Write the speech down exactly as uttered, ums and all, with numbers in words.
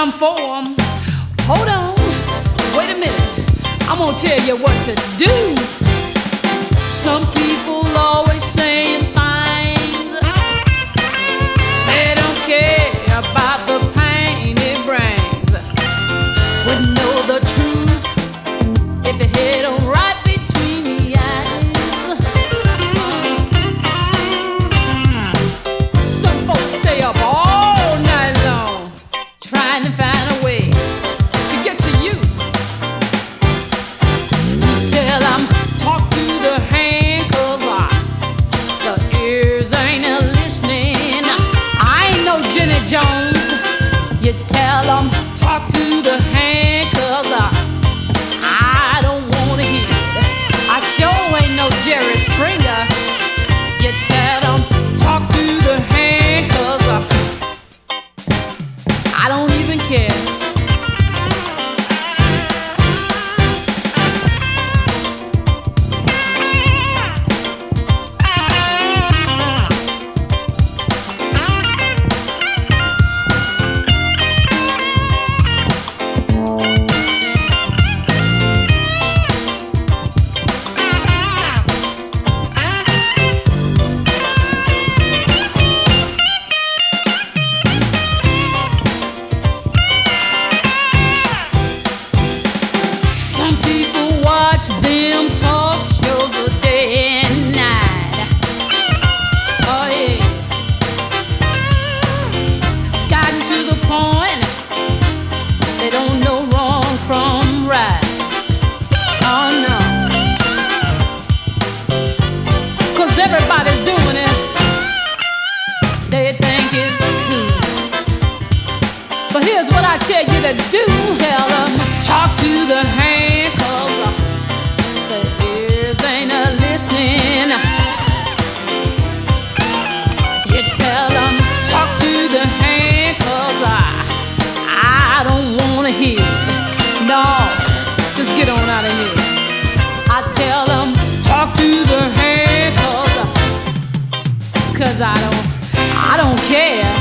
I'm for 'em. Hold on, wait a minute, I'm gonna tell you what to do. Some people always saying things they don't care about the pain it brings. Wouldn't know the truth if it hit 'em right between the eyes. Some folks stay up all night long trying to find a way to get to you. Tell 'em talk to the hand, 'cause uh, the ears ain't a listening. I ain't no Jenny Jones. You tell 'em talk to the hand, 'cause uh, I don't wanna hear it. I sure ain't no Jerry Springer. You tell 'em talk to the hand, 'cause uh, I don't even care. Them talk shows a day and night. Oh yeah, it's gotten to the point they don't know wrong from right. Oh no, 'cause everybody's doing it. They think it's cool. But here's what I tell you to do. Tell them talk to the hand, 'cause ain't a listening. You tell them talk to the hand, 'cause I, I don't wanna hear it. No, just get on out of here. I tell them talk to the hand, 'cause, 'cause I don't, I don't care.